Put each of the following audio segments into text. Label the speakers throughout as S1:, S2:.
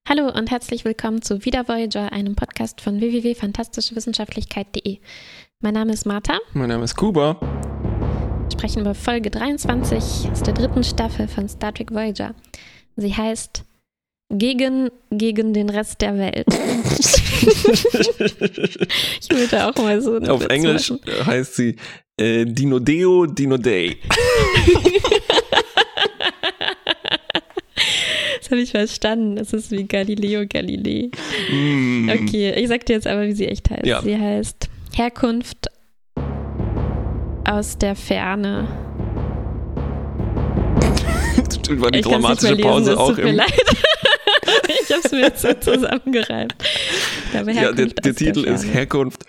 S1: Hallo und herzlich willkommen zu Wieder Voyager, einem Podcast von www.fantastischewissenschaftlichkeit.de. Mein Name ist Martha.
S2: Mein Name ist Kuba.
S1: Wir sprechen über Folge 23 aus der 3. Staffel von Star Trek Voyager. Sie heißt Gegen den Rest der Welt. Ich würde auch mal so
S2: auf
S1: Witz
S2: Englisch
S1: machen.
S2: heißt sie Dino Deo, Dino Day.
S1: Das habe ich verstanden. Das ist wie Galileo Galilei. Okay, ich sag dir jetzt aber, wie sie echt heißt.
S2: Ja.
S1: Sie heißt Herkunft aus der Ferne.
S2: War die
S1: Ich kann's
S2: dramatische
S1: nicht mehr lesen,
S2: Pause
S1: es
S2: auch
S1: tut mir
S2: im...
S1: leid. Ich habe es mir jetzt so zusammengereimt. Aber
S2: Ja, der
S1: Herkunft aus
S2: Titel
S1: der
S2: ist
S1: Ferne.
S2: Herkunft...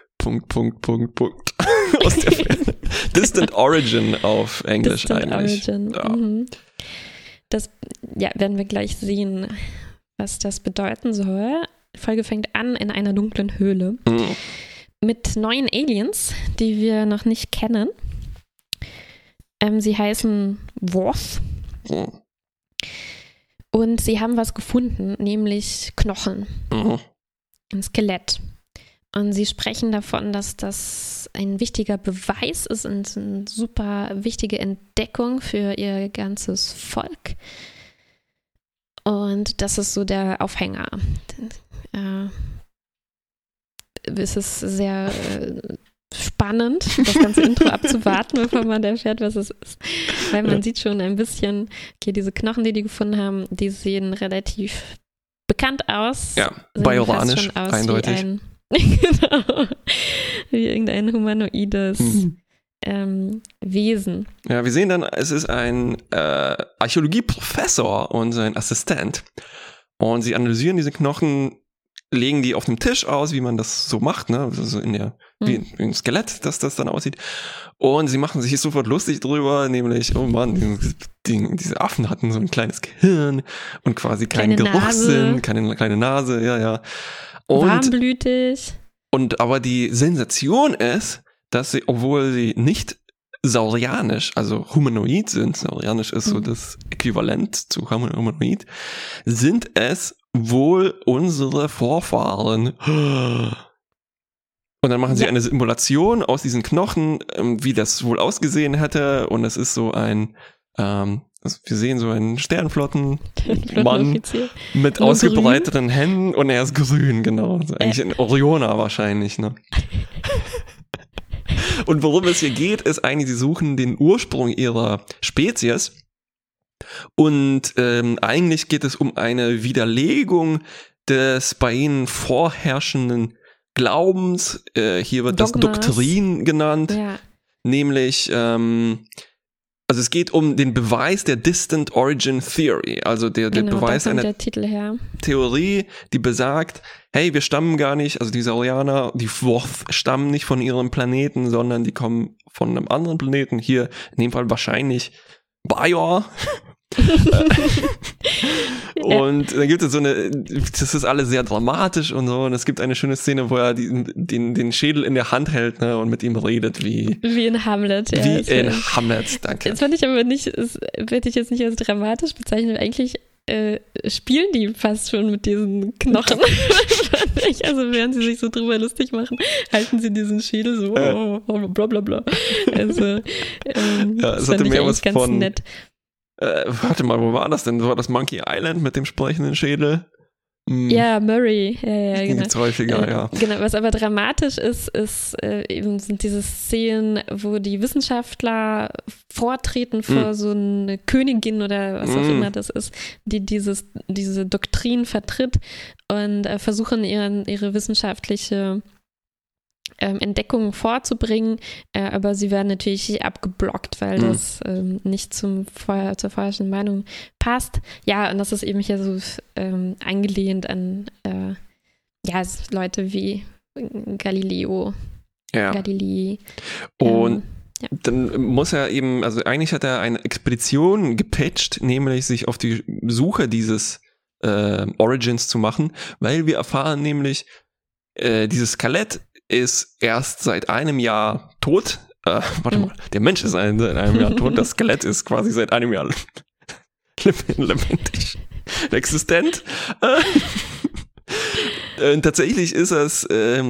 S2: aus der Ferne. Distant Origin auf Englisch
S1: Distant
S2: eigentlich.
S1: Origin.
S2: Ja.
S1: Mhm. Das werden wir gleich sehen, was das bedeuten soll. Die Folge fängt an in einer dunklen Höhle
S2: Mhm.
S1: mit neuen Aliens, die wir noch nicht kennen. Sie heißen Worf
S2: Mhm.
S1: und sie haben was gefunden, nämlich Knochen,
S2: Mhm.
S1: ein Skelett. Und sie sprechen davon, dass das ein wichtiger Beweis ist und eine super wichtige Entdeckung für ihr ganzes Volk. Und das ist so der Aufhänger. Es ist sehr spannend, das ganze Intro abzuwarten, bevor man erfährt, was es ist. Weil man sieht schon ein bisschen, okay, diese Knochen, die gefunden haben, die sehen relativ bekannt aus.
S2: Ja,
S1: Sehen
S2: bajoranisch,
S1: fast schon aus
S2: eindeutig.
S1: Genau, wie irgendein humanoides Wesen.
S2: Ja, wir sehen dann, es ist ein Archäologieprofessor und sein Assistent. Und sie analysieren diese Knochen, legen die auf dem Tisch aus, wie man das so macht, ne? Also in der, wie ein Skelett, dass das dann aussieht. Und sie machen sich sofort lustig drüber, nämlich, oh Mann, diese Affen hatten so ein kleines Gehirn und quasi keinen
S1: Kleine
S2: Geruchssinn,
S1: Nase.
S2: keine kleine Nase, ja. Und
S1: Warmblütig.
S2: aber die Sensation ist, dass sie, obwohl sie nicht saurianisch, also humanoid sind, saurianisch ist so das Äquivalent zu humanoid, sind es wohl unsere Vorfahren. Und dann machen sie eine Simulation aus diesen Knochen, wie das wohl ausgesehen hätte. Und es ist so ein, wir sehen so einen Sternflottenmann
S1: Flottenoffizier.
S2: mit
S1: Nur
S2: ausgebreiteten Händen und er ist grün, genau. Also eigentlich ein Orioner wahrscheinlich, ne? Und worum es hier geht, ist eigentlich, sie suchen den Ursprung ihrer Spezies. Und eigentlich geht es um eine Widerlegung des bei ihnen vorherrschenden Glaubens. Hier wird das
S1: Dogmas.
S2: Doktrin genannt.
S1: Ja.
S2: Nämlich, also es geht um den Beweis der Distant Origin Theory. Also der
S1: Genau,
S2: Beweis
S1: da kommt
S2: einer
S1: der Titel her.
S2: Theorie, die besagt, hey, wir stammen gar nicht, also die Saurianer, die Worf stammen nicht von ihrem Planeten, sondern die kommen von einem anderen Planeten. Hier in dem Fall wahrscheinlich Bajor. Und dann gibt es so eine, das ist alles sehr dramatisch und so, und es gibt eine schöne Szene, wo er den Schädel in der Hand hält, ne, und mit ihm redet, wie
S1: in Hamlet. Ja,
S2: wie
S1: das
S2: in
S1: war-
S2: Hamlet, danke.
S1: Das fand ich aber nicht, das werde ich jetzt nicht als dramatisch bezeichnen. Eigentlich spielen die fast schon mit diesen Knochen. Fand ich. Also während sie sich so drüber lustig machen, halten sie diesen Schädel so bla bla bla. Also
S2: Ja,
S1: das
S2: es
S1: fand
S2: hatte
S1: ich
S2: mehr
S1: eigentlich
S2: was
S1: ganz
S2: von-
S1: nett.
S2: Warte mal, wo war das denn? War das Monkey Island mit dem sprechenden Schädel?
S1: Ja, Murray. Ja,
S2: Die
S1: genau.
S2: gibt's häufiger, ja.
S1: Genau, was aber dramatisch ist eben sind diese Szenen, wo die Wissenschaftler vortreten vor so eine Königin oder was auch immer das ist, die diese Doktrin vertritt und versuchen ihre wissenschaftliche Entdeckungen vorzubringen, aber sie werden natürlich abgeblockt, weil das nicht zur vorherrschenden Meinung passt. Ja, und das ist eben hier so angelehnt an Leute wie Galileo,
S2: Ja.
S1: Galilei.
S2: Und
S1: ja.
S2: dann muss er eben, also eigentlich hat er eine Expedition gepitcht, nämlich sich auf die Suche dieses Origins zu machen, weil wir erfahren nämlich, dieses Skelett ist erst seit einem Jahr tot. Warte mal, der Mensch ist seit einem Jahr tot, das Skelett ist quasi seit einem Jahr lebendig, existent. Tatsächlich ist es,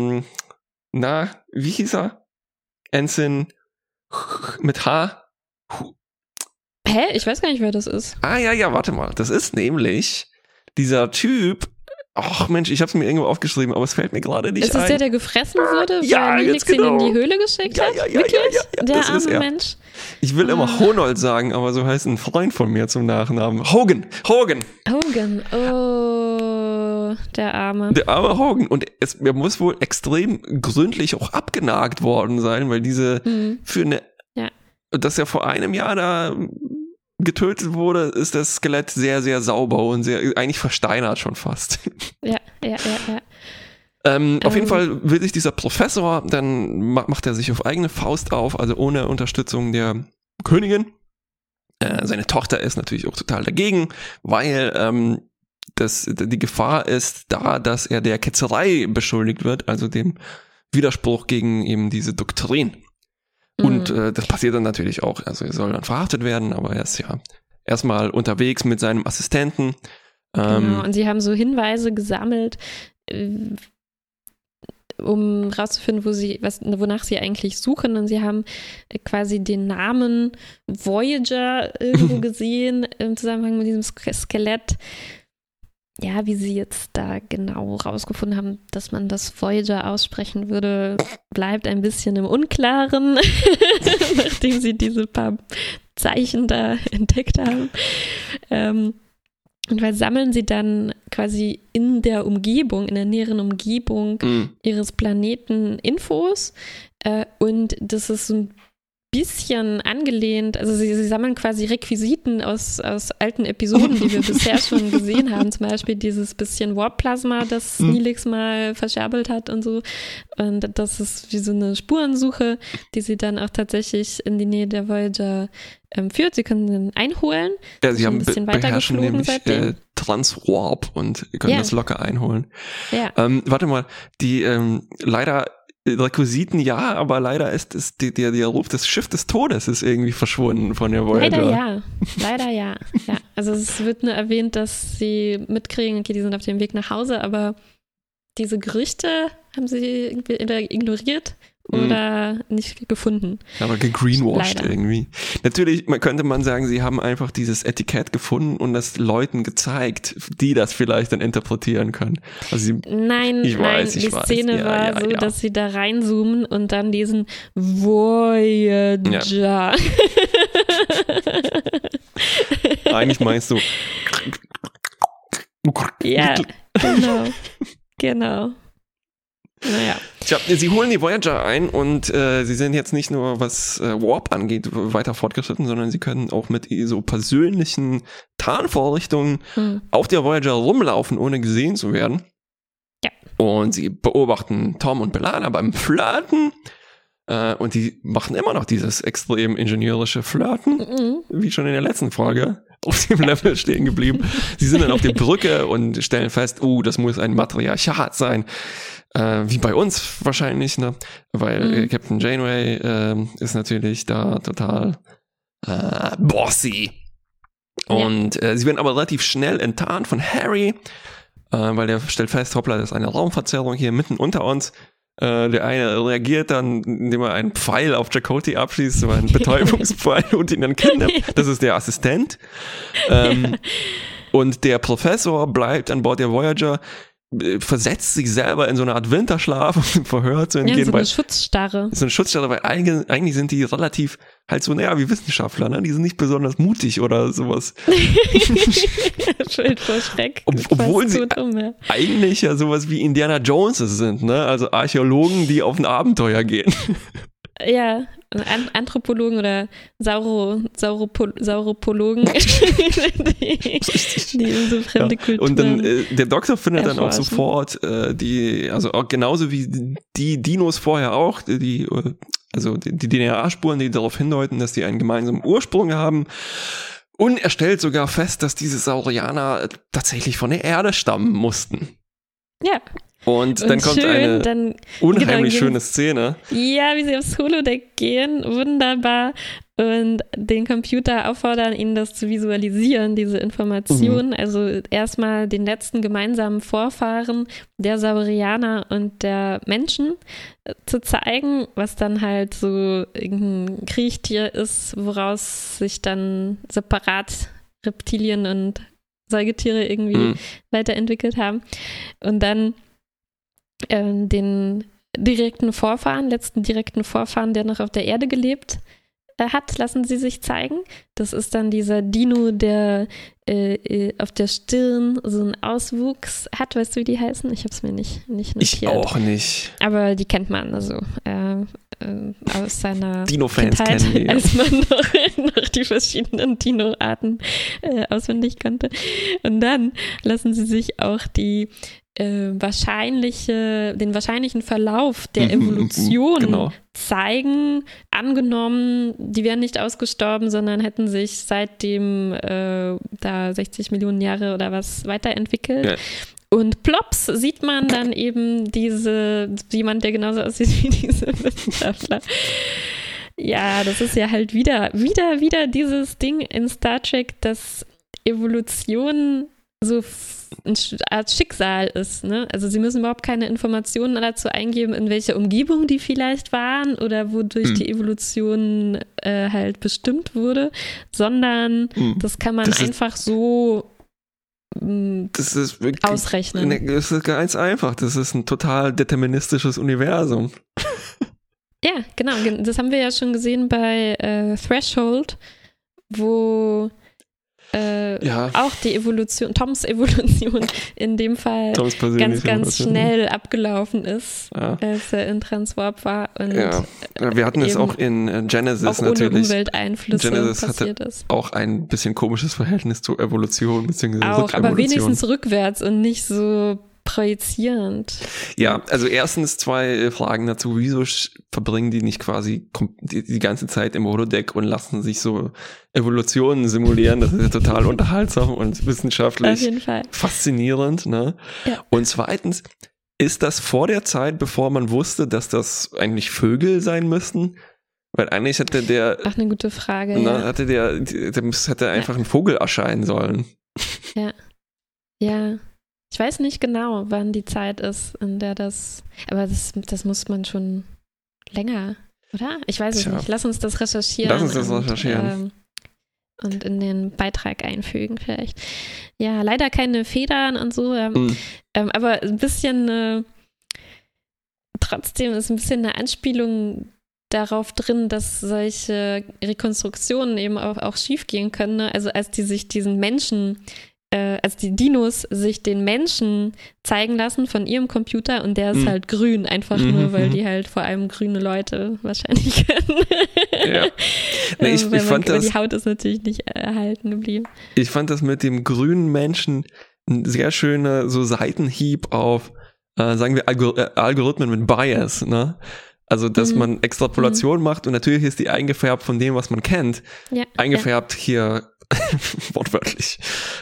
S2: wie hieß er? Ensign mit H.
S1: Hä? Ich weiß gar nicht, wer das ist.
S2: Ja, warte mal. Das ist nämlich dieser Typ. Ach Mensch, ich hab's mir irgendwo aufgeschrieben, aber es fällt mir gerade nicht ein.
S1: Ist es der gefressen wurde,
S2: ja,
S1: weil Neelix ihn in die Höhle geschickt hat? Wirklich?
S2: Ja,
S1: der
S2: das
S1: arme
S2: ist er.
S1: Mensch.
S2: Ich will immer Honold sagen, aber so heißt ein Freund von mir zum Nachnamen. Hogan.
S1: Hogan, oh, der Arme.
S2: Der arme Hogan. Und er muss wohl extrem gründlich auch abgenagt worden sein, weil dass er vor einem Jahr da getötet wurde, ist das Skelett sehr, sehr sauber und eigentlich versteinert schon fast.
S1: Ja.
S2: Auf jeden Fall will sich dieser Professor, dann macht er sich auf eigene Faust auf, also ohne Unterstützung der Königin. Seine Tochter ist natürlich auch total dagegen, weil die Gefahr ist da, dass er der Ketzerei beschuldigt wird, also dem Widerspruch gegen eben diese Doktrin. Und das passiert dann natürlich auch. Also er soll dann verhaftet werden, aber er ist ja erstmal unterwegs mit seinem Assistenten.
S1: Genau, und sie haben so Hinweise gesammelt, um rauszufinden, wonach sie eigentlich suchen. Und sie haben quasi den Namen Voyager irgendwo gesehen im Zusammenhang mit diesem Skelett. Ja, wie sie jetzt da genau rausgefunden haben, dass man das Voyager aussprechen würde, bleibt ein bisschen im Unklaren, nachdem sie diese paar Zeichen da entdeckt haben. Und weil sammeln sie dann quasi in der näheren Umgebung ihres Planeten Infos. Und das ist so ein bisschen angelehnt, also sie sammeln quasi Requisiten aus alten Episoden, die wir bisher schon gesehen haben, zum Beispiel dieses bisschen Warp-Plasma, das Neelix mal verscherbelt hat und so, und das ist wie so eine Spurensuche, die sie dann auch tatsächlich in die Nähe der Voyager führt. Sie können den einholen.
S2: Ja, sie haben
S1: ein bisschen
S2: beherrschen nämlich
S1: seitdem.
S2: Transwarp und können das locker einholen.
S1: Ja.
S2: Warte mal, die leider Requisiten ja, aber leider ist der Ruf des Schiff des Todes ist irgendwie verschwunden von der Voyager.
S1: Leider ja. Also es wird nur erwähnt, dass sie mitkriegen, okay, die sind auf dem Weg nach Hause, aber diese Gerüchte haben sie irgendwie ignoriert oder nicht gefunden.
S2: Aber gegreenwashed
S1: Leider.
S2: irgendwie. Natürlich könnte man sagen, sie haben einfach dieses Etikett gefunden und das Leuten gezeigt, die das vielleicht dann interpretieren können. Also
S1: Nein, die Szene war so, dass sie da reinzoomen und dann diesen Voyager.
S2: Ja. Eigentlich meinst du.
S1: Ja, genau. Naja.
S2: Tja, sie holen die Voyager ein und sie sind jetzt nicht nur, was Warp angeht, weiter fortgeschritten, sondern sie können auch mit so persönlichen Tarnvorrichtungen auf der Voyager rumlaufen, ohne gesehen zu werden.
S1: Ja.
S2: Und sie beobachten Tom und B'Elanna beim Flirten. Und die machen immer noch dieses extrem ingenieurische Flirten, wie schon in der letzten Folge, auf dem Level stehen geblieben. Sie sind dann auf der Brücke und stellen fest, das muss ein Matriarchat sein. Wie bei uns wahrscheinlich, ne? Weil Captain Janeway ist natürlich da total bossy. Und sie werden aber relativ schnell enttarnt von Harry, weil der stellt fest, hoppla, das ist eine Raumverzerrung hier mitten unter uns. Der eine reagiert dann, indem er einen Pfeil auf Chakotay abschießt, so einen Betäubungspfeil und ihn dann kidnappt. Das ist der Assistent. Und der Professor bleibt an Bord der Voyager, versetzt sich selber in so eine Art Winterschlaf, um dem Verhör zu entgehen.
S1: Ja, so eine Schutzstarre.
S2: So eine Schutzstarre, weil eigentlich sind die relativ halt so, wie Wissenschaftler, ne? Die sind nicht besonders mutig oder sowas.
S1: Schild vor Schreck.
S2: Obwohl sie eigentlich ja sowas wie Indiana Jones sind, ne? Also Archäologen, die auf ein Abenteuer gehen.
S1: Ja, Anthropologen oder Sauropologen, die in so fremde Kulturen.
S2: Und dann der Doktor findet dann auch sofort also auch genauso wie die Dinos vorher auch, die DNA-Spuren, die darauf hindeuten, dass die einen gemeinsamen Ursprung haben. Und er stellt sogar fest, dass diese Saurianer tatsächlich von der Erde stammen mussten.
S1: Ja.
S2: Und dann kommt eine unheimlich schöne Szene.
S1: Ja, wie sie aufs Holodeck gehen, wunderbar. Und den Computer auffordern, ihnen das zu visualisieren, diese Informationen. Also erstmal den letzten gemeinsamen Vorfahren der Saurianer und der Menschen zu zeigen, was dann halt so irgendein Kriechtier ist, woraus sich dann separat Reptilien und Säugetiere irgendwie weiterentwickelt haben. Und dann den letzten direkten Vorfahren, der noch auf der Erde gelebt hat, lassen sie sich zeigen. Das ist dann dieser Dino, der auf der Stirn so einen Auswuchs hat. Weißt du, wie die heißen? Ich habe es mir nicht notiert.
S2: Ich auch nicht.
S1: Aber die kennt man also aus seiner
S2: Dino-Fans
S1: Kindheit,
S2: kennen die, ja.
S1: als man noch die verschiedenen Dino-Arten auswendig kannte. Und dann lassen sie sich auch den wahrscheinlichen Verlauf der Evolution zeigen. Angenommen, die wären nicht ausgestorben, sondern hätten sich seitdem da 60 Millionen Jahre oder was weiterentwickelt. Ja. Und plops sieht man dann eben jemand, der genauso aussieht wie diese Wissenschaftler. Ja, das ist ja halt wieder dieses Ding in Star Trek, dass Evolution so eine Art Schicksal ist, ne? Also sie müssen überhaupt keine Informationen dazu eingeben, in welcher Umgebung die vielleicht waren oder wodurch die Evolution halt bestimmt wurde, sondern das kann man einfach so ausrechnen.
S2: Das ist ganz einfach. Das ist ein total deterministisches Universum.
S1: Ja, genau. Das haben wir ja schon gesehen bei Threshold, wo auch die Evolution, Toms Evolution in dem Fall ganz schnell abgelaufen ist, als er in Transwarp war. Und
S2: wir hatten es auch in Genesis
S1: auch
S2: natürlich.
S1: Ohne Umwelteinflüsse
S2: Genesis
S1: passiert
S2: hatte
S1: ist.
S2: Auch ein bisschen komisches Verhältnis zur Evolution bzw.
S1: Auch, aber wenigstens rückwärts und nicht so projizierend.
S2: Ja, also erstens 2 Fragen dazu. Wieso verbringen die nicht quasi die ganze Zeit im Holodeck und lassen sich so Evolutionen simulieren? Das ist ja total unterhaltsam und wissenschaftlich
S1: auf jeden Fall
S2: faszinierend. Ne? Ja. Und zweitens, ist das vor der Zeit, bevor man wusste, dass das eigentlich Vögel sein müssten? Weil eigentlich hätte der...
S1: Ach, eine gute Frage,
S2: hätte einfach ein Vogel erscheinen sollen.
S1: Ja. Ich weiß nicht genau, wann die Zeit ist, in der aber das muss man schon länger, oder? Ich weiß es nicht. Lass uns das recherchieren. Und in den Beitrag einfügen vielleicht. Ja, leider keine Federn und so, aber ein bisschen, trotzdem ist ein bisschen eine Anspielung darauf drin, dass solche Rekonstruktionen eben auch schief gehen können. Ne? Also als die sich diesen Menschen als die Dinos sich den Menschen zeigen lassen von ihrem Computer und der ist halt grün, einfach nur, weil die halt vor allem grüne Leute wahrscheinlich kennen. Ja. Nee, ich fand das, die Haut ist natürlich nicht erhalten geblieben.
S2: Ich fand das mit dem grünen Menschen ein sehr schöner so Seitenhieb auf, sagen wir, Algorithmen mit Bias, ne? Also, dass man Extrapolation macht und natürlich ist die eingefärbt von dem, was man kennt. Ja, eingefärbt hier wortwörtlich.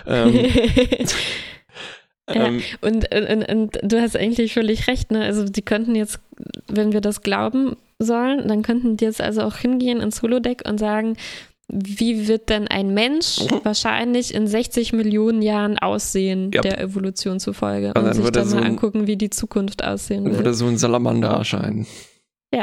S1: Und du hast eigentlich völlig recht, ne? Also die könnten jetzt, wenn wir das glauben sollen, dann könnten die jetzt also auch hingehen ins Holodeck und sagen, wie wird denn ein Mensch wahrscheinlich in 60 Millionen Jahren aussehen, der Evolution zufolge? Und sich dann mal angucken, wie die Zukunft aussehen wird.
S2: Dann würde so ein Salamander erscheinen.
S1: Ja.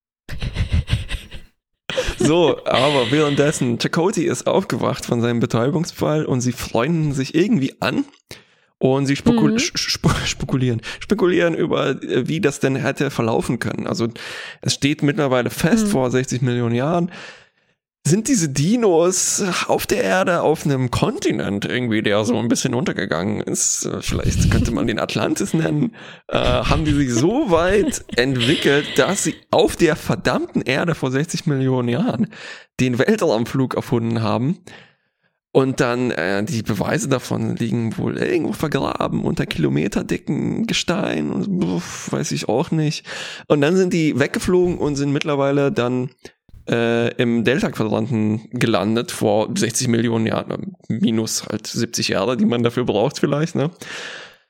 S2: So, aber währenddessen, Chakotay ist aufgewacht von seinem Betäubungsfall und sie freunden sich irgendwie an und sie spekulieren über, wie das denn hätte verlaufen können. Also es steht mittlerweile fest, vor 60 Millionen Jahren sind diese Dinos auf der Erde auf einem Kontinent irgendwie, der so ein bisschen untergegangen ist. Vielleicht könnte man den Atlantis nennen. Haben die sich so weit entwickelt, dass sie auf der verdammten Erde vor 60 Millionen Jahren den Weltraumflug erfunden haben. Und dann die Beweise davon liegen wohl irgendwo vergraben unter kilometerdicken Gestein und weiß ich auch nicht. Und dann sind die weggeflogen und sind mittlerweile dann im Delta-Quadranten gelandet vor 60 Millionen Jahren, minus halt 70 Jahre, die man dafür braucht vielleicht, ne?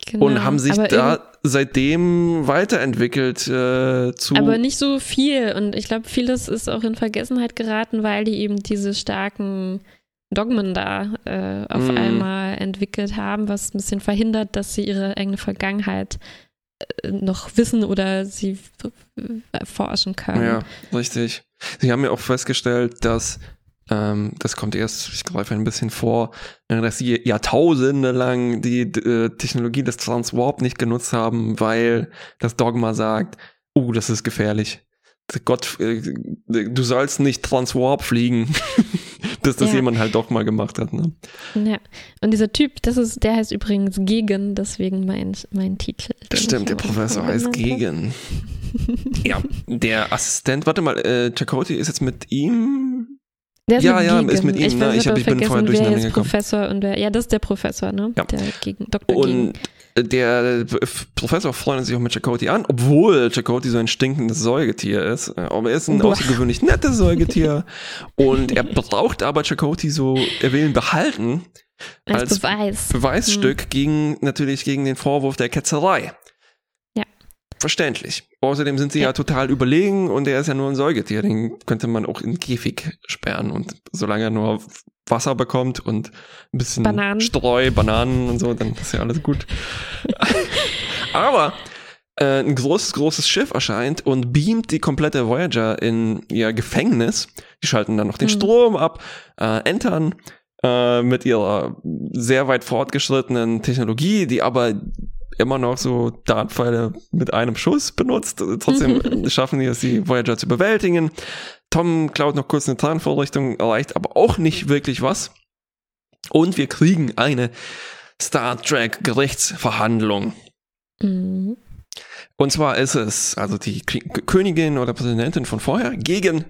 S1: Genau.
S2: Und haben sich seitdem weiterentwickelt zu...
S1: Aber nicht so viel. Und ich glaube, vieles ist auch in Vergessenheit geraten, weil die eben diese starken Dogmen da auf einmal entwickelt haben, was ein bisschen verhindert, dass sie ihre eigene Vergangenheit noch wissen oder sie erforschen können.
S2: Ja, richtig. Sie haben ja auch festgestellt, dass das kommt erst, ich greife ein bisschen vor, dass sie Jahrtausende lang die Technologie des Transwarp nicht genutzt haben, weil das Dogma sagt, das ist gefährlich. Gott, du sollst nicht Transwarp fliegen. Dass das jemand halt doch mal gemacht hat. Ne?
S1: Ja, und dieser Typ, der heißt übrigens Gegen, deswegen mein Titel.
S2: Stimmt, der Professor heißt Gegen. Ja, der Assistent, warte mal, Chakotay ist jetzt mit ihm...
S1: Ist mit ihm.
S2: Ich bin vorher durcheinander gekommen.
S1: Professor und das ist der Professor, ne?
S2: Ja.
S1: Der Dr. Gegen.
S2: Der Professor freut sich auch mit Chakotay an, obwohl Chakotay so ein stinkendes Säugetier ist. Aber er ist ein außergewöhnlich nettes Säugetier. Und er braucht aber Chakotay er will ihn behalten als Beweisstück gegen den Vorwurf der Ketzerei.
S1: Ja.
S2: Verständlich. Außerdem sind sie ja total überlegen und er ist ja nur ein Säugetier. Den könnte man auch in den Käfig sperren und solange er nur Wasser bekommt und ein bisschen Streu, Bananen und so, dann ist ja alles gut. Aber ein großes Schiff erscheint und beamt die komplette Voyager in ihr Gefängnis. Die schalten dann noch den Strom ab, entern mit ihrer sehr weit fortgeschrittenen Technologie, die aber immer noch so Dartpfeile mit einem Schuss benutzt. Trotzdem schaffen die es, die Voyager zu bewältigen. Tom klaut noch kurz eine Tarnvorrichtung, erreicht aber auch nicht wirklich was. Und wir kriegen eine Star Trek Gerichtsverhandlung. Und zwar ist es also die Königin oder Präsidentin von vorher gegen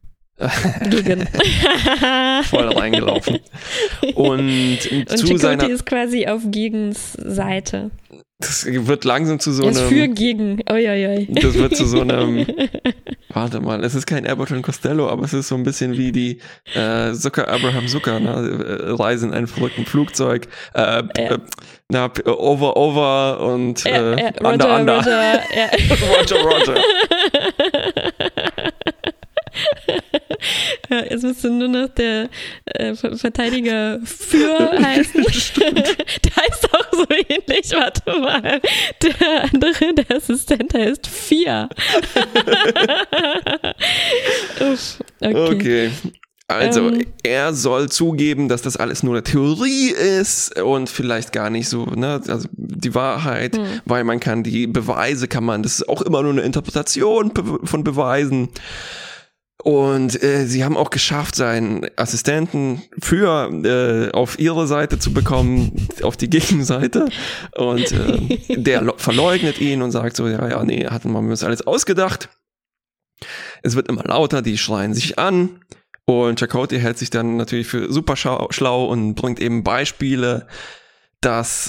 S2: voll reingelaufen. Und
S1: Chakotay ist quasi auf Gegens Seite.
S2: Das wird langsam zu so
S1: einem... Er ist für Gegen. Oi.
S2: Das wird zu so einem... Warte mal, es ist kein Abbott und Costello, aber es ist so ein bisschen wie die Abraham Zucker, ne? Reise in einem verrückten Flugzeug. Over und under. Roger.
S1: Ja, jetzt müsste nur noch der Verteidiger für heißen. Der heißt auch so ähnlich, warte mal. Der andere, der Assistent heißt 4.
S2: Okay. Also, er soll zugeben, dass das alles nur eine Theorie ist und vielleicht gar nicht so, ne, also die Wahrheit, weil das ist auch immer nur eine Interpretation von Beweisen. Und sie haben auch geschafft, seinen Assistenten auf ihre Seite zu bekommen, auf die Gegenseite. Und der verleugnet ihn und sagt so, hatten wir uns alles ausgedacht. Es wird immer lauter, die schreien sich an. Und Chakotay hält sich dann natürlich für super schlau und bringt eben Beispiele, dass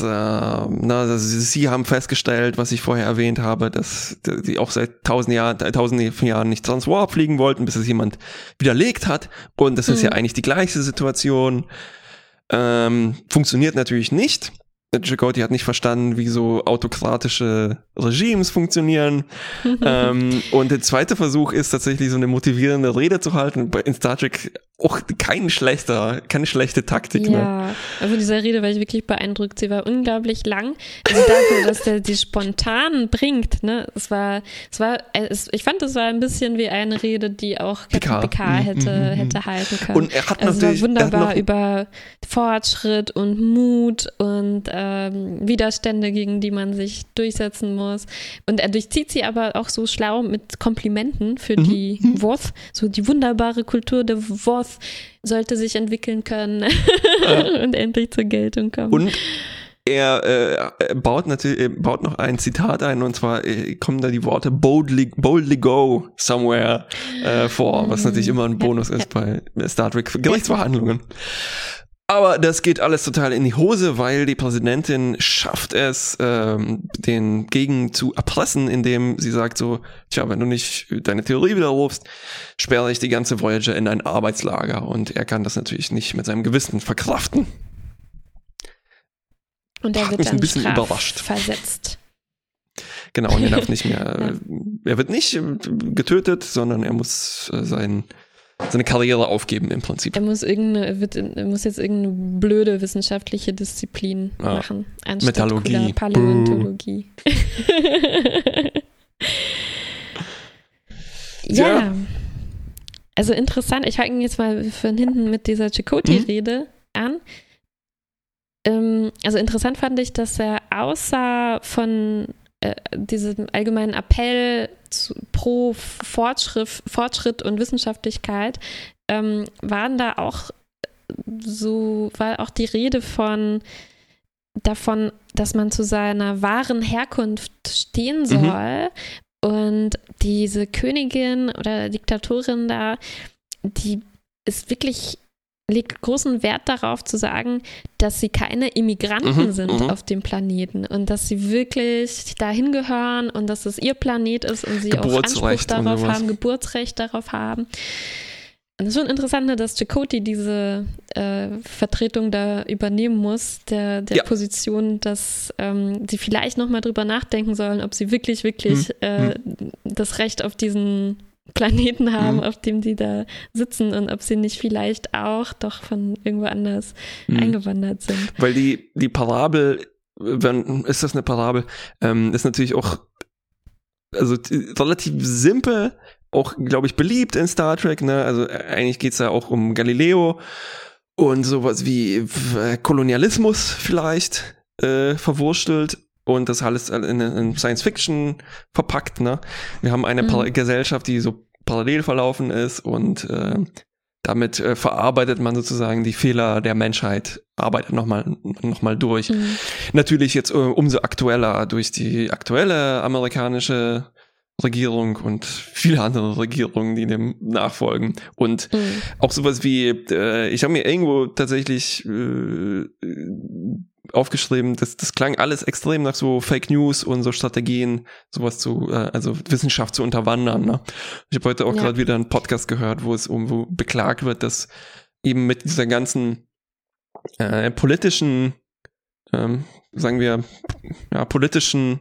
S2: sie haben festgestellt, was ich vorher erwähnt habe, dass die auch seit tausenden von Jahren nicht Transwarp fliegen wollten, bis es jemand widerlegt hat. Und das ist ja eigentlich die gleiche Situation. Funktioniert natürlich nicht. Chakotay hat nicht verstanden, wie so autokratische Regimes funktionieren. Und der zweite Versuch ist tatsächlich so eine motivierende Rede zu halten. In Star Trek auch keine schlechte Taktik.
S1: Ja, also dieser Rede war ich wirklich beeindruckt. Sie war unglaublich lang. Also dafür, dass der die spontan bringt, ne? Ich fand, es war ein bisschen wie eine Rede, die auch Captain Picard hätte halten können.
S2: Und er hat
S1: also natürlich, war wunderbar über Fortschritt und Mut und Widerstände, gegen die man sich durchsetzen muss. Und er durchzieht sie aber auch so schlau mit Komplimenten für die Voth, so die wunderbare Kultur der Voth sollte sich entwickeln können und endlich zur Geltung kommen.
S2: Und er baut noch ein Zitat ein, und zwar kommen da die Worte boldly go somewhere vor, was natürlich immer ein Bonus ist bei Star Trek Gerichtsverhandlungen. Aber das geht alles total in die Hose, weil die Präsidentin schafft es, den Gegen zu erpressen, indem sie sagt so, wenn du nicht deine Theorie widerrufst, sperre ich die ganze Voyager in ein Arbeitslager. Und er kann das natürlich nicht mit seinem Gewissen verkraften.
S1: Und er wird
S2: mich
S1: dann
S2: ein bisschen überrascht.
S1: versetzt.
S2: Genau, und er darf nicht mehr, er wird nicht getötet, sondern er muss seine Karriere aufgeben im Prinzip.
S1: Er muss jetzt irgendeine blöde wissenschaftliche Disziplin machen, anstatt
S2: Metallurgie.
S1: Paläontologie. Ja, also interessant. Ich fange jetzt mal von hinten mit dieser Chakotay-Rede an. Also interessant fand ich, dass er außer von diesem allgemeinen Appell pro Fortschritt und Wissenschaftlichkeit war auch die Rede davon, dass man zu seiner wahren Herkunft stehen soll. Und diese Königin oder Diktatorin da, die ist wirklich, legt großen Wert darauf zu sagen, dass sie keine Immigranten sind auf dem Planeten und dass sie wirklich dahin gehören und dass es ihr Planet ist und sie auch Anspruch darauf haben, Geburtsrecht darauf haben. Und es ist schon interessant, dass Chakotay diese Vertretung da übernehmen muss, der Position, dass sie vielleicht nochmal drüber nachdenken sollen, ob sie wirklich das Recht auf diesen Planeten haben, auf dem die da sitzen und ob sie nicht vielleicht auch doch von irgendwo anders eingewandert sind.
S2: Weil die Parabel, ist das eine Parabel, ist natürlich auch relativ simpel, auch, glaube ich, beliebt in Star Trek, ne? Also eigentlich geht es ja auch um Galileo und sowas wie Kolonialismus vielleicht verwurstelt und das alles in Science Fiction verpackt, ne? Wir haben eine Gesellschaft, die so parallel verlaufen ist und damit verarbeitet man sozusagen die Fehler der Menschheit, arbeitet nochmal durch. Natürlich jetzt umso aktueller durch die aktuelle amerikanische Regierung und viele andere Regierungen, die dem nachfolgen. Und auch sowas wie, ich habe mir irgendwo tatsächlich aufgeschrieben, das klang alles extrem nach so Fake News und so Strategien, sowas also Wissenschaft zu unterwandern. Ne? Ich habe heute auch gerade wieder einen Podcast gehört, wo beklagt wird, dass eben mit dieser ganzen politischen, sagen wir, politischen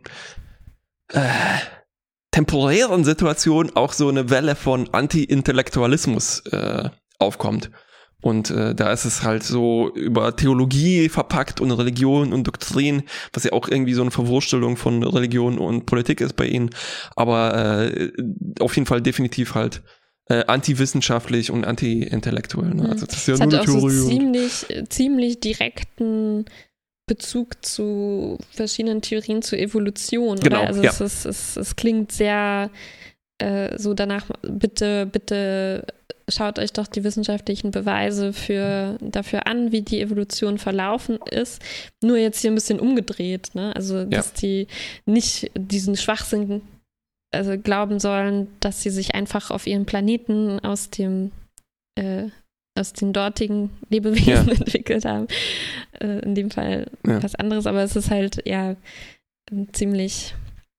S2: temporären Situation auch so eine Welle von Anti-Intellektualismus aufkommt. Und da ist es halt so über Theologie verpackt und Religion und Doktrin, was ja auch irgendwie so eine Verwurstelung von Religion und Politik ist bei ihnen. Aber auf jeden Fall definitiv halt antiwissenschaftlich und anti-intellektuell. Ne? Also das ist ja
S1: nur
S2: eine
S1: Theorie. So ziemlich direkten Bezug zu verschiedenen Theorien zur Evolution.
S2: Genau,
S1: oder? Also es klingt sehr so danach, bitte schaut euch doch die wissenschaftlichen Beweise dafür an, wie die Evolution verlaufen ist. Nur jetzt hier ein bisschen umgedreht, ne? Also dass die nicht diesen Schwachsinn glauben sollen, dass sie sich einfach auf ihren Planeten aus den dortigen Lebewesen entwickelt haben. In dem Fall was anderes, aber es ist halt ziemlich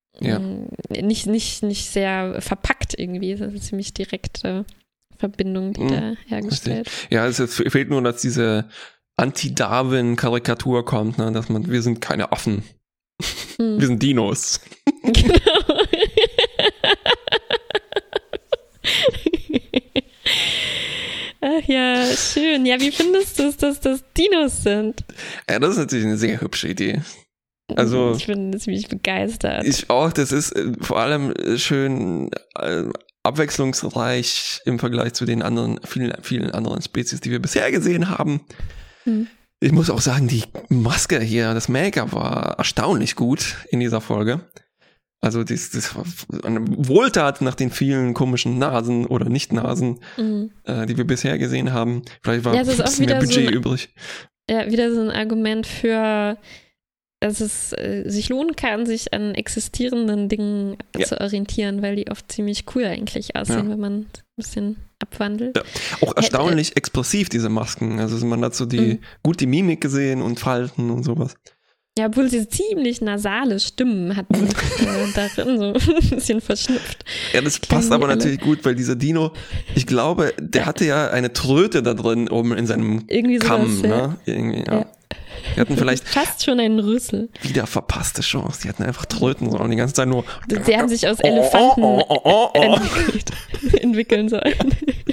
S1: nicht sehr verpackt irgendwie. Es ist eine ziemlich direkte Verbindung, die da hergestellt wird.
S2: Ja, es fehlt nur, dass diese Anti-Darwin-Karikatur kommt, ne? Dass wir sind keine Affen. Wir sind Dinos.
S1: Genau. Ach ja, schön. Ja, wie findest du es, dass das Dinos sind?
S2: Ja, das ist natürlich eine sehr hübsche Idee. Also,
S1: ich bin ziemlich begeistert.
S2: Ich auch, das ist vor allem schön abwechslungsreich im Vergleich zu den anderen, vielen anderen Spezies, die wir bisher gesehen haben. Ich muss auch sagen, die Maske hier, das Make-up war erstaunlich gut in dieser Folge. Also das war eine Wohltat nach den vielen komischen Nasen oder Nicht-Nasen, die wir bisher gesehen haben. Vielleicht war ein bisschen mehr Budget übrig.
S1: Ja, wieder so ein Argument für, dass es sich lohnen kann, sich an existierenden Dingen zu orientieren, weil die oft ziemlich cool eigentlich aussehen, wenn man ein bisschen abwandelt.
S2: Ja. Auch erstaunlich expressiv, diese Masken. Also man hat so die Mimik gesehen und Falten und sowas.
S1: Ja, obwohl sie ziemlich nasale Stimmen hatten, darin so ein bisschen verschnupft.
S2: Ja, das passt aber natürlich gut, weil dieser Dino, ich glaube, der hatte ja eine Tröte da drin oben in seinem
S1: irgendwie
S2: Kamm,
S1: sowas,
S2: ne? Irgendwie, ja. Die hatten vielleicht
S1: fast schon einen Rüssel.
S2: Wieder verpasste Chance. Die hätten einfach tröten sollen. Die ganze Zeit nur.
S1: Sie haben sich aus Elefanten entwickeln sollen.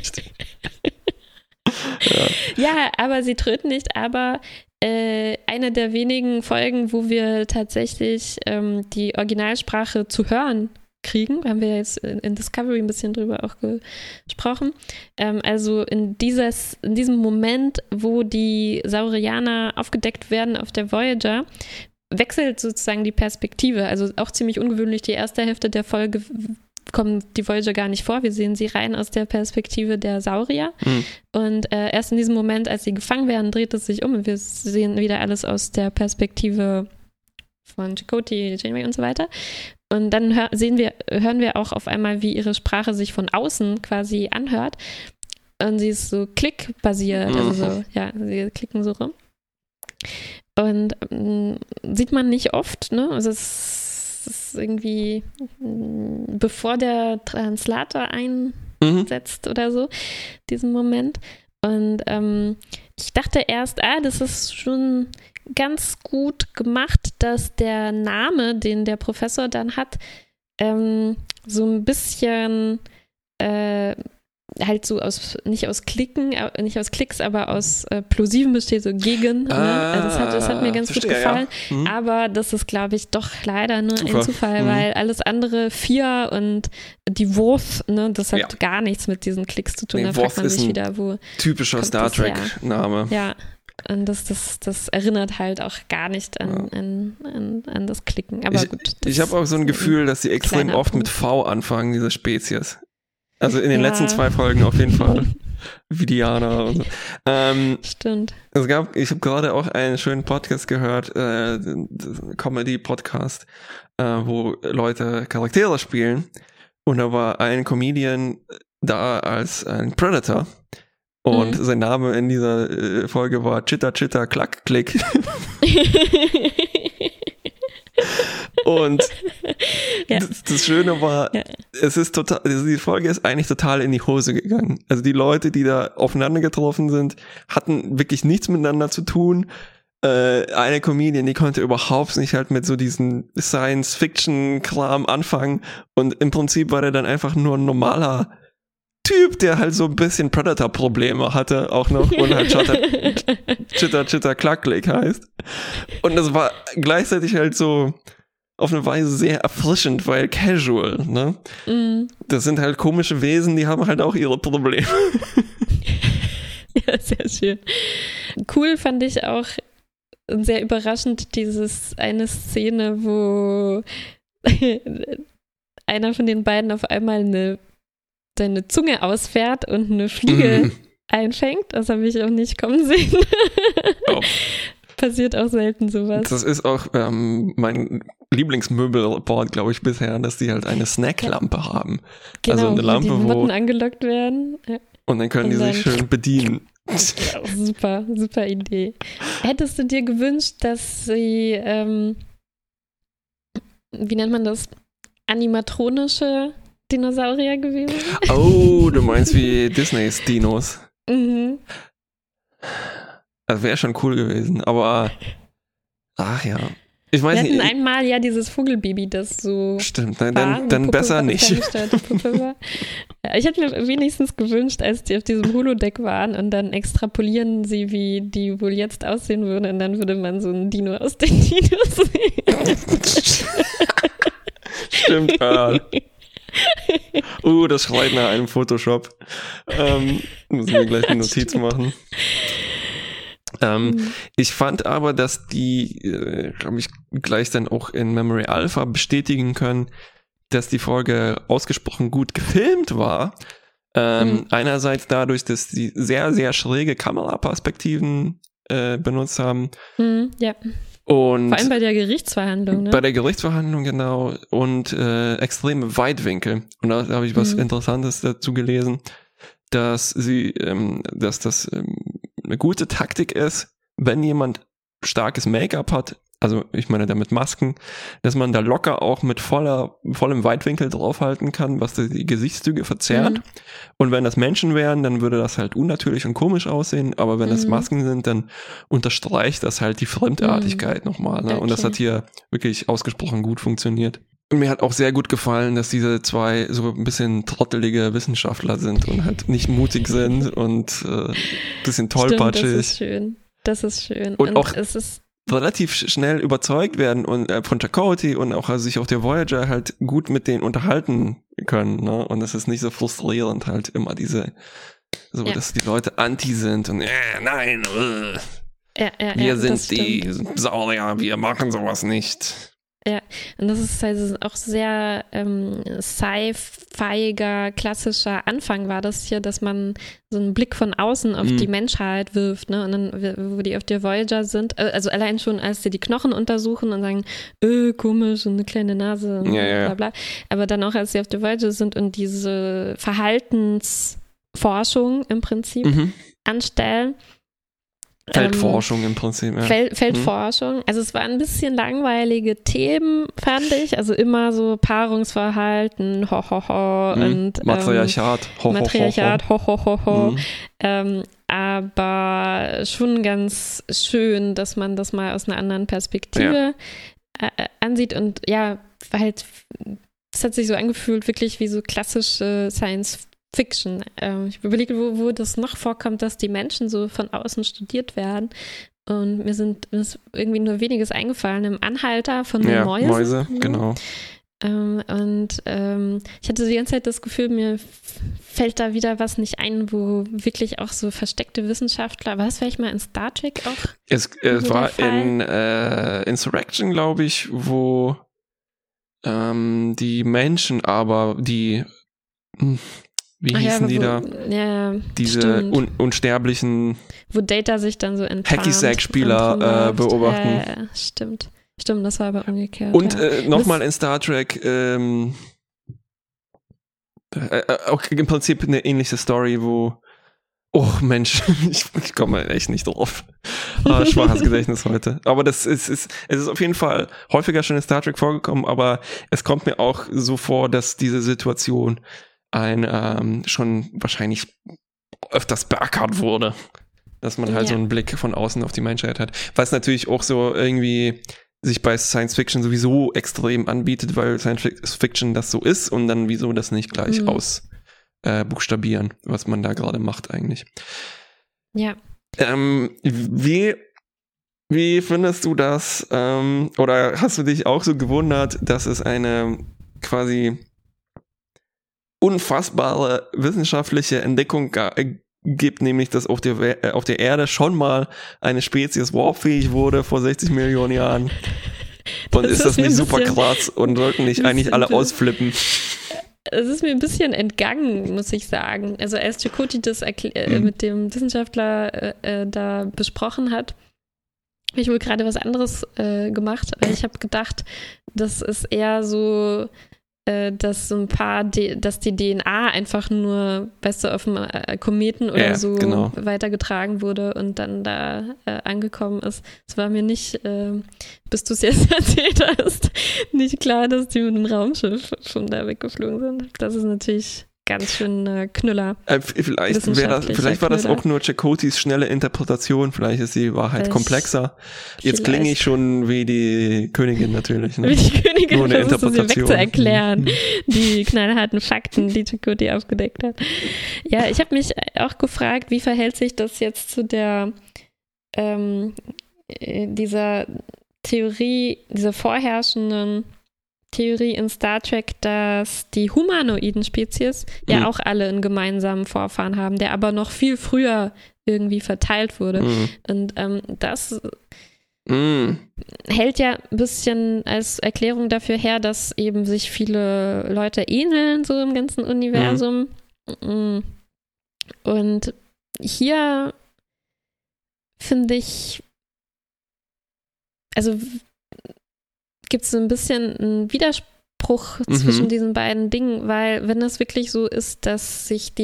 S1: Ja, aber sie tröten nicht, aber eine der wenigen Folgen, wo wir tatsächlich die Originalsprache zu hören kriegen, haben wir jetzt in Discovery ein bisschen drüber auch gesprochen. Also in diesem Moment, wo die Saurianer aufgedeckt werden auf der Voyager, wechselt sozusagen die Perspektive. Also auch ziemlich ungewöhnlich, die erste Hälfte der Folge kommt die Voyager gar nicht vor. Wir sehen sie rein aus der Perspektive der Saurier. Und erst in diesem Moment, als sie gefangen werden, dreht es sich um und wir sehen wieder alles aus der Perspektive von Chakotay, Janeway und so weiter. Und dann hören wir auch auf einmal, wie ihre Sprache sich von außen quasi anhört. Und sie ist so klickbasiert, also so, ja, sie klicken so rum. Und sieht man nicht oft, ne? Also es ist irgendwie, bevor der Translator einsetzt oder so, diesen Moment. Und ich dachte erst, das ist schon ganz gut gemacht, dass der Name, den der Professor dann hat, so ein bisschen halt so nicht aus Klicks, aber aus Plosiven besteht, so gegen. Ne? Also das hat mir ganz gut gefallen. Ja. Aber das ist, glaube ich, doch leider nur ein Zufall, weil alles andere, 4 und die Worf, ne, das hat gar nichts mit diesen Klicks zu tun. Da fragt man sich wieder, wo
S2: typischer Star Trek-Name.
S1: Ja. Und das erinnert halt auch gar nicht an das Klicken. Aber gut.
S2: Ich habe auch so ein Gefühl, dass sie extrem oft mit V anfangen, diese Spezies. Also in den letzten 2 Folgen auf jeden Fall. Vidiana und so.
S1: Stimmt.
S2: Ich habe gerade auch einen schönen Podcast gehört, Comedy-Podcast, wo Leute Charaktere spielen. Und da war ein Comedian da als ein Predator. Und sein Name in dieser Folge war Chitter Chitter Klack Klick. Und das Schöne war, die Folge ist eigentlich total in die Hose gegangen. Also die Leute, die da aufeinander getroffen sind, hatten wirklich nichts miteinander zu tun. Eine Comedian, die konnte überhaupt nicht halt mit so diesen Science-Fiction-Kram anfangen. Und im Prinzip war der dann einfach nur ein normaler Typ, der halt so ein bisschen Predator-Probleme hatte auch noch und halt Chitter Chitter Klack Klick heißt. Und das war gleichzeitig halt so auf eine Weise sehr erfrischend, weil casual, ne? Das sind halt komische Wesen, die haben halt auch ihre Probleme.
S1: Ja, sehr schön. Cool fand ich auch sehr überraschend eine Szene, wo einer von den beiden auf einmal seine Zunge ausfährt und eine Fliege einfängt. Das habe ich auch nicht kommen sehen. Passiert auch selten sowas.
S2: Das ist auch mein Lieblingsmöbelreport, glaube ich, bisher, dass die halt eine Snacklampe haben.
S1: Genau,
S2: also eine Lampe,
S1: wo die Motten angelockt werden. Ja.
S2: Und dann können die sich schön bedienen.
S1: Ja, super, super Idee. Hättest du dir gewünscht, dass sie, wie nennt man das, animatronische Dinosaurier gewesen?
S2: Oh, du meinst wie Disneys Dinos. Das wäre schon cool gewesen, aber ach ja. Ich weiß
S1: nicht. Wir hatten einmal ja dieses Vogelbaby, das so.
S2: Stimmt, dann besser nicht.
S1: War. Ja, ich hätte mir wenigstens gewünscht, als die auf diesem Holodeck waren und dann extrapolieren sie, wie die wohl jetzt aussehen würden und dann würde man so einen Dino aus den Dinos sehen.
S2: Stimmt, ja. Das schreit nach einem Photoshop. Müssen wir gleich eine Notiz machen. Ich fand aber, dass die, glaube ich, gleich dann auch in Memory Alpha bestätigen können, dass die Folge ausgesprochen gut gefilmt war. Einerseits dadurch, dass sie sehr, sehr schräge Kameraperspektiven benutzt haben.
S1: Ja.
S2: Und
S1: vor allem bei der Gerichtsverhandlung, ne?
S2: Bei der Gerichtsverhandlung, genau. Und extreme Weitwinkel. Und da habe ich was Interessantes dazu gelesen, dass das eine gute Taktik ist, wenn jemand starkes Make-up hat, also ich meine damit Masken, dass man da locker auch mit vollem Weitwinkel draufhalten kann, was die Gesichtszüge verzerrt. Und wenn das Menschen wären, dann würde das halt unnatürlich und komisch aussehen, aber wenn das Masken sind, dann unterstreicht das halt die Fremdartigkeit nochmal. Ne? Okay. Und das hat hier wirklich ausgesprochen gut funktioniert. Und mir hat auch sehr gut gefallen, dass diese zwei so ein bisschen trottelige Wissenschaftler sind und halt nicht mutig sind und ein bisschen tollpatschig.
S1: Stimmt, das ist schön.
S2: Und auch es ist relativ schnell überzeugt werden und von Chakotay und auch sich auf der Voyager halt gut mit denen unterhalten können. Ne? Und es ist nicht so frustrierend halt immer dass die Leute anti sind und nein, wir sind die Saurier, wir machen sowas nicht.
S1: Ja, und das ist also auch sehr sci-fiiger, klassischer Anfang war das hier, dass man so einen Blick von außen auf die Menschheit wirft, ne? Und dann, wo die auf der Voyager sind, also allein schon, als sie die Knochen untersuchen und sagen, komisch und eine kleine Nase und bla bla, aber dann auch, als sie auf der Voyager sind und diese Verhaltensforschung im Prinzip anstellen.
S2: Feldforschung im Prinzip, ja.
S1: Feldforschung. Also es waren ein bisschen langweilige Themen, fand ich. Also immer so Paarungsverhalten, und
S2: Matriarchat,
S1: Matriarchat, aber schon ganz schön, dass man das mal aus einer anderen Perspektive ansieht und halt, es hat sich so angefühlt, wirklich wie so klassische Science-Fiction. Ich überlege, wo das noch vorkommt, dass die Menschen so von außen studiert werden. Und mir ist irgendwie nur weniges eingefallen. Im Anhalter von den Mäusen.
S2: Mäuse, genau.
S1: Ich hatte die ganze Zeit das Gefühl, mir fällt da wieder was nicht ein, wo wirklich auch so versteckte Wissenschaftler, war das vielleicht mal in Star Trek auch?
S2: Es war in Insurrection, glaube ich, wo die Menschen aber die wie hießen die da?
S1: Ja,
S2: diese unsterblichen
S1: wo Data sich dann so enttarnt.
S2: Hacky-Sack-Spieler beobachten.
S1: Ja, stimmt, das war aber umgekehrt.
S2: Und nochmal in Star Trek auch im Prinzip eine ähnliche Story, wo Mensch, ich komme echt nicht drauf. Schwaches Gedächtnis heute. Aber es ist auf jeden Fall häufiger schon in Star Trek vorgekommen, aber es kommt mir auch so vor, dass diese Situation schon wahrscheinlich öfters beackert wurde, dass man halt so einen Blick von außen auf die Menschheit hat. Was natürlich auch so irgendwie sich bei Science Fiction sowieso extrem anbietet, weil Science Fiction das so ist und dann wieso das nicht gleich buchstabieren, was man da gerade macht eigentlich.
S1: Ja.
S2: Wie findest du das? Oder hast du dich auch so gewundert, dass es eine quasi unfassbare wissenschaftliche Entdeckung gibt, nämlich dass auf der Erde schon mal eine Spezies warpfähig wurde vor 60 Millionen Jahren. Und ist das nicht super krass und sollten nicht eigentlich alle ausflippen?
S1: Es ist mir ein bisschen entgangen, muss ich sagen. Also als Chakotay das mit dem Wissenschaftler da besprochen hat, habe ich wohl gerade was anderes gemacht. Ich habe gedacht, das ist eher so, dass so dass die DNA einfach nur, weißt du, auf dem Kometen oder weitergetragen wurde und dann da angekommen ist. Es war mir nicht, bis du es jetzt erzählt hast, nicht klar, dass die mit dem Raumschiff schon da weggeflogen sind. Das ist natürlich ganz schön Knüller.
S2: Vielleicht war das auch nur Chakotays schnelle Interpretation, vielleicht ist die Wahrheit komplexer. Jetzt klinge ich schon wie die Königin natürlich. Ne?
S1: Wie die Königin,
S2: nur eine Interpretation.
S1: Sie wegzuerklären, die knallharten Fakten, die Chakotay aufgedeckt hat. Ja, ich habe mich auch gefragt, wie verhält sich das jetzt zu der dieser Theorie, dieser vorherrschenden Theorie in Star Trek, dass die humanoiden Spezies ja auch alle einen gemeinsamen Vorfahren haben, der aber noch viel früher irgendwie verteilt wurde. Und das hält ja ein bisschen als Erklärung dafür her, dass eben sich viele Leute ähneln, so im ganzen Universum. Und hier finde ich, also gibt es so ein bisschen einen Widerspruch zwischen diesen beiden Dingen, weil wenn es wirklich so ist, dass sich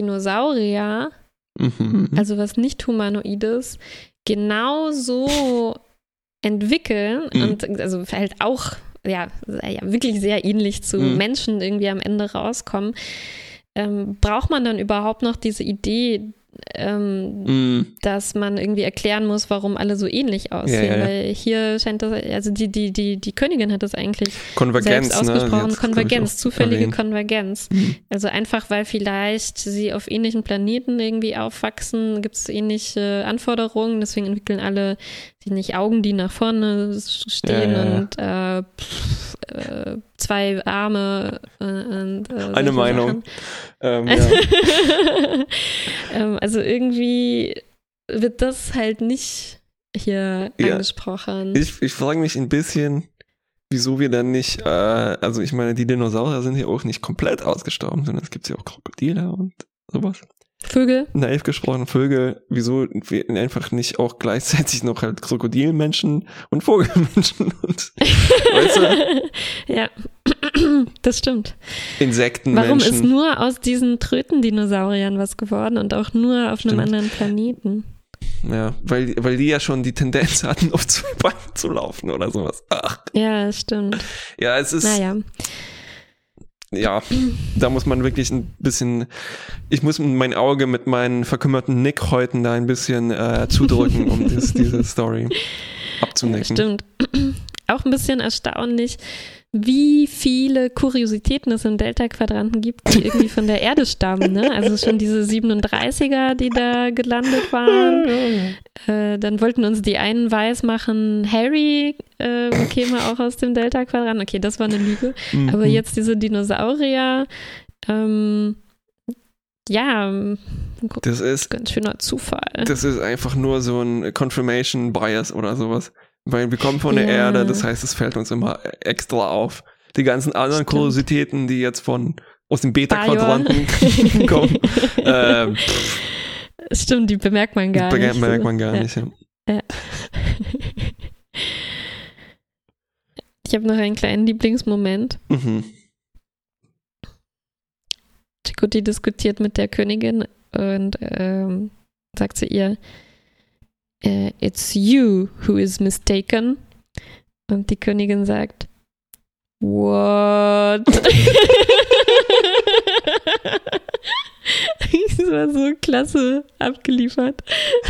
S1: Dinosaurier, also was nicht Humanoides, genauso entwickeln und also halt auch ja wirklich sehr ähnlich zu Menschen irgendwie am Ende rauskommen, braucht man dann überhaupt noch diese Idee, dass man irgendwie erklären muss, warum alle so ähnlich aussehen, weil hier scheint das, also die Königin hat das eigentlich
S2: Konvergenz,
S1: selbst ausgesprochen,
S2: ne?
S1: Konvergenz, zufällige Konvergenz. Also einfach, weil vielleicht sie auf ähnlichen Planeten irgendwie aufwachsen, gibt es ähnliche Anforderungen, deswegen entwickeln alle die nicht Augen, die nach vorne stehen und 2 Arme und
S2: eine Meinung.
S1: Also irgendwie wird das halt nicht hier angesprochen.
S2: Ich frage mich ein bisschen, wieso wir dann nicht, also ich meine, die Dinosaurier sind hier auch nicht komplett ausgestorben, sondern es gibt ja auch Krokodile und sowas.
S1: Vögel?
S2: Naiv gesprochen, Vögel, wieso wir einfach nicht auch gleichzeitig noch halt Krokodilmenschen und Vogelmenschen und, weißt du?
S1: Ja, das stimmt.
S2: Insektenmenschen.
S1: Warum ist nur aus diesen Trötendinosauriern was geworden und auch nur auf einem anderen Planeten?
S2: Ja, weil die ja schon die Tendenz hatten, auf 2 Beinen zu laufen oder sowas. Ach.
S1: Ja, stimmt.
S2: Ja, es ist...
S1: Naja.
S2: Ja, da muss man wirklich ein bisschen, ich muss mein Auge mit meinen verkümmerten Nickhäuten da ein bisschen zudrücken, um diese Story abzunicken.
S1: Stimmt. Auch ein bisschen erstaunlich, wie viele Kuriositäten es im Delta-Quadranten gibt, die irgendwie von der Erde stammen. Ne? Also schon diese 37er, die da gelandet waren. Dann wollten uns die einen weismachen, Harry käme auch aus dem Delta-Quadranten. Okay, das war eine Lüge. Aber jetzt diese Dinosaurier,
S2: das ist
S1: ganz schöner Zufall.
S2: Das ist einfach nur so ein Confirmation Bias oder sowas. Weil wir kommen von der Erde, das heißt, es fällt uns immer extra auf. Die ganzen anderen Kuriositäten, die jetzt aus dem Beta-Quadranten kommen.
S1: Stimmt, die bemerkt man gar nicht.
S2: Bemerkt man gar nicht, ja.
S1: Ich habe noch einen kleinen Lieblingsmoment. Chakotay diskutiert mit der Königin und sagt zu ihr, it's you who is mistaken. Und die Königin sagt, what? Das war so klasse abgeliefert.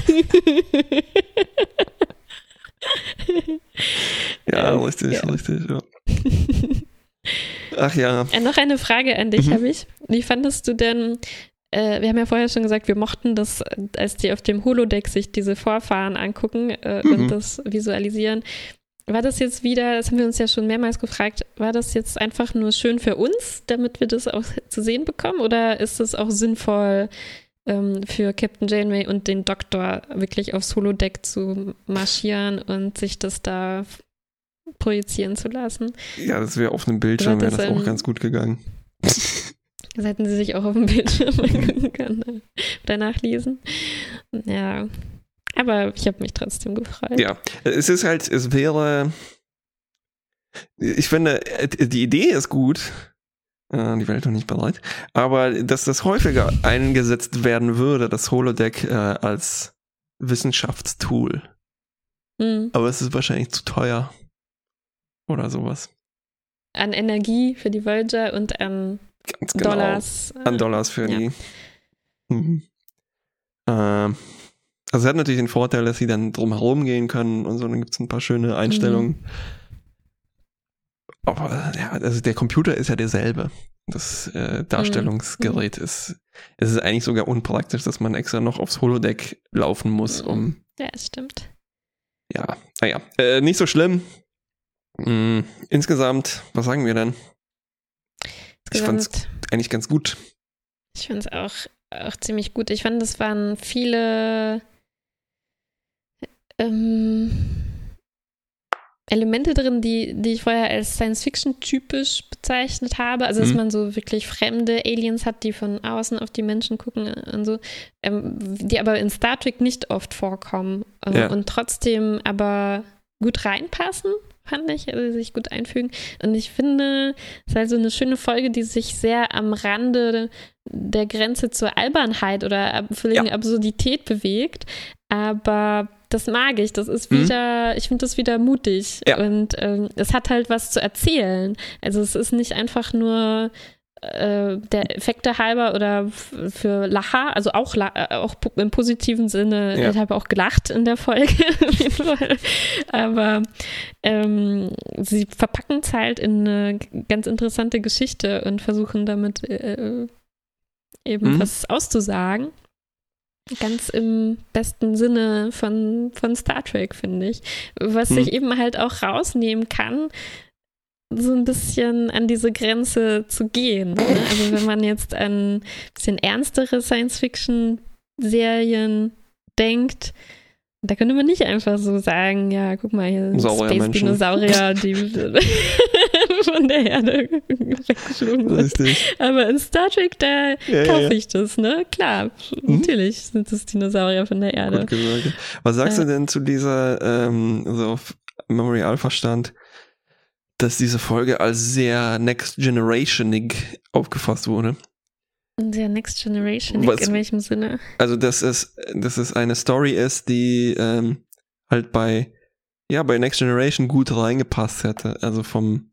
S2: Ja, richtig, ja. Ach ja.
S1: Noch eine Frage an dich habe ich. Wie fandest du denn, wir haben ja vorher schon gesagt, wir mochten das, als die auf dem Holodeck sich diese Vorfahren angucken und das visualisieren. War das jetzt wieder, das haben wir uns ja schon mehrmals gefragt, war das jetzt einfach nur schön für uns, damit wir das auch zu sehen bekommen? Oder ist es auch sinnvoll für Captain Janeway und den Doktor wirklich aufs Holodeck zu marschieren und sich das da projizieren zu lassen?
S2: Ja, das wäre auf einem Bildschirm, wäre das auch ganz gut gegangen.
S1: Das hätten sie sich auch auf dem Bildschirm angucken können oder nachlesen. Ja, aber ich habe mich trotzdem gefreut.
S2: Ja, ich finde, die Idee ist gut, die Welt noch nicht bereit, aber dass das häufiger eingesetzt werden würde, das Holodeck als Wissenschaftstool. Aber es ist wahrscheinlich zu teuer oder sowas.
S1: An Energie für die Voyager und an
S2: ganz genau.
S1: Dollars.
S2: An Dollars für die. Also es hat natürlich den Vorteil, dass sie dann drumherum gehen können und so, dann gibt es ein paar schöne Einstellungen. Aber ja, also der Computer ist ja derselbe. Das Darstellungsgerät ist eigentlich sogar unpraktisch, dass man extra noch aufs Holodeck laufen muss, um.
S1: Ja, das stimmt.
S2: Ja, naja, nicht so schlimm. Insgesamt, was sagen wir denn? Ich fand es eigentlich ganz gut.
S1: Ich fand es auch ziemlich gut. Ich fand, es waren viele Elemente drin, die ich vorher als Science-Fiction-typisch bezeichnet habe. Also, dass man so wirklich fremde Aliens hat, die von außen auf die Menschen gucken und so, die aber in Star Trek nicht oft vorkommen und trotzdem aber gut reinpassen, fand ich, also sich gut einfügen. Und ich finde, es ist halt so eine schöne Folge, die sich sehr am Rande der Grenze zur Albernheit oder völligen Absurdität bewegt, aber das mag ich. Das ist wieder, ich finde das wieder mutig.
S2: Ja.
S1: Und es hat halt was zu erzählen. Also es ist nicht einfach nur der Effekte halber oder für Lacher, also auch im positiven Sinne.
S2: Ja.
S1: Ich habe auch gelacht in der Folge. Auf jeden Fall. Aber sie verpacken es halt in eine ganz interessante Geschichte und versuchen damit eben was auszusagen. Ganz im besten Sinne von Star Trek, finde ich. Was sich eben halt auch rausnehmen kann, so ein bisschen an diese Grenze zu gehen. Ne? Also wenn man jetzt an ein bisschen ernstere Science-Fiction-Serien denkt, da könnte man nicht einfach so sagen, ja, guck mal, hier sind Space-Dinosaurier, die von der Erde weggeflogen sind.
S2: Richtig.
S1: Aber in Star Trek, da kaufe ich das, ne? Klar, natürlich sind das Dinosaurier von der Erde.
S2: Gut gesagt. Was sagst du denn zu dieser, so auf Memory Alpha stand, dass diese Folge als sehr Next Generationig aufgefasst wurde?
S1: Sehr Next Generationig, in welchem Sinne?
S2: Also, dass es eine Story ist, die halt bei Next Generation gut reingepasst hätte. Also vom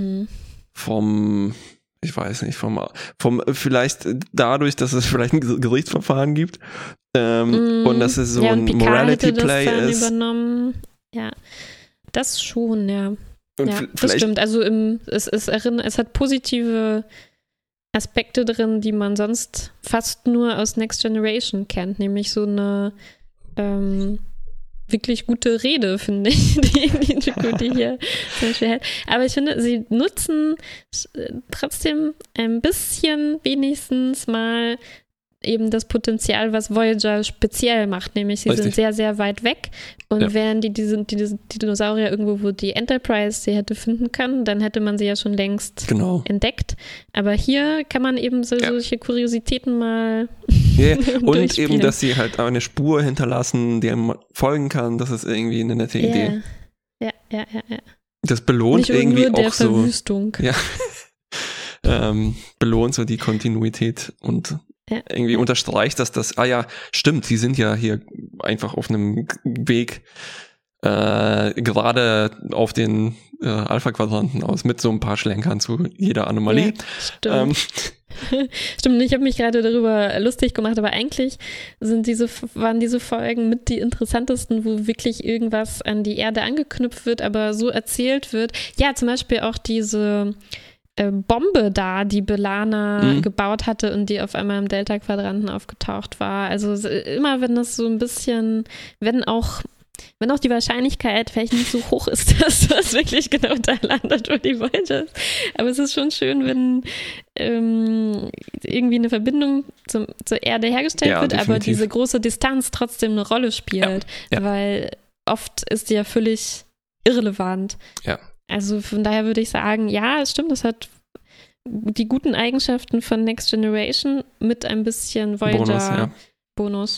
S2: ich weiß nicht, vom vielleicht dadurch, dass es vielleicht ein Gerichtsverfahren gibt und dass es so ein Morality-Play ist.
S1: Übernommen. Ja, das schon, ja.
S2: Und
S1: ja, das stimmt. Also es hat positive Aspekte drin, die man sonst fast nur aus Next Generation kennt, nämlich so eine wirklich gute Rede, finde ich, die hier zum Beispiel hält. Aber ich finde, sie nutzen trotzdem ein bisschen wenigstens mal eben das Potenzial, was Voyager speziell macht, nämlich sie sind sehr, sehr weit weg und wären die Dinosaurier irgendwo, wo die Enterprise sie hätte finden können, dann hätte man sie ja schon längst entdeckt. Aber hier kann man eben solche Kuriositäten mal
S2: und eben, dass sie halt eine Spur hinterlassen, der man folgen kann, das ist irgendwie eine nette Idee.
S1: Ja.
S2: Das belohnt
S1: nicht
S2: irgendwie
S1: nur der
S2: auch so.
S1: Verwüstung.
S2: Ja. Belohnt so die Kontinuität und irgendwie unterstreicht, dass stimmt, sie sind ja hier einfach auf einem Weg gerade auf den Alpha-Quadranten aus mit so ein paar Schlenkern zu jeder Anomalie.
S1: Ja, stimmt. Stimmt, ich habe mich gerade darüber lustig gemacht, aber eigentlich waren diese Folgen mit die interessantesten, wo wirklich irgendwas an die Erde angeknüpft wird, aber so erzählt wird. Ja, zum Beispiel auch diese Bombe da, die B'Elanna gebaut hatte und die auf einmal im Delta-Quadranten aufgetaucht war. Also immer, wenn das so ein bisschen, wenn auch die Wahrscheinlichkeit vielleicht nicht so hoch ist, dass das wirklich genau da landet, wo die Voyager ist. Aber es ist schon schön, wenn irgendwie eine Verbindung zur Erde hergestellt wird,
S2: definitiv.
S1: aber diese große Distanz trotzdem eine Rolle spielt, weil oft ist die ja völlig irrelevant.
S2: Ja.
S1: Also von daher würde ich sagen, ja, es stimmt, das hat die guten Eigenschaften von Next Generation mit ein bisschen Voyager-Bonus.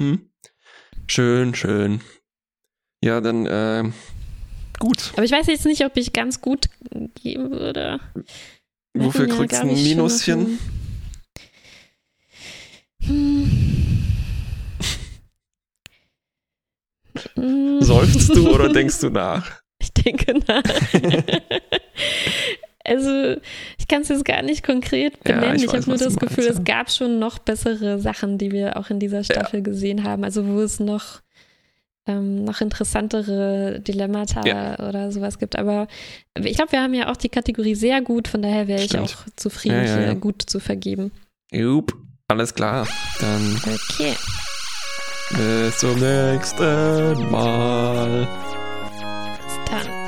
S2: Schön. Ja, dann gut.
S1: Aber ich weiß jetzt nicht, ob ich ganz gut geben würde.
S2: Wofür kriegst du ein Minuschen? Seufzt du oder denkst du nach?
S1: Ich denke nach. Also, ich kann es jetzt gar nicht konkret benennen. Ich habe nur das Gefühl, es gab schon noch bessere Sachen, die wir auch in dieser Staffel gesehen haben. Also, wo es noch interessantere Dilemmata oder sowas gibt. Aber ich glaube, wir haben ja auch die Kategorie sehr gut. Von daher wäre ich auch zufrieden, hier gut zu vergeben.
S2: Jupp, alles klar. Dann
S1: okay.
S2: Bis zum nächsten Mal.
S1: Bis dann.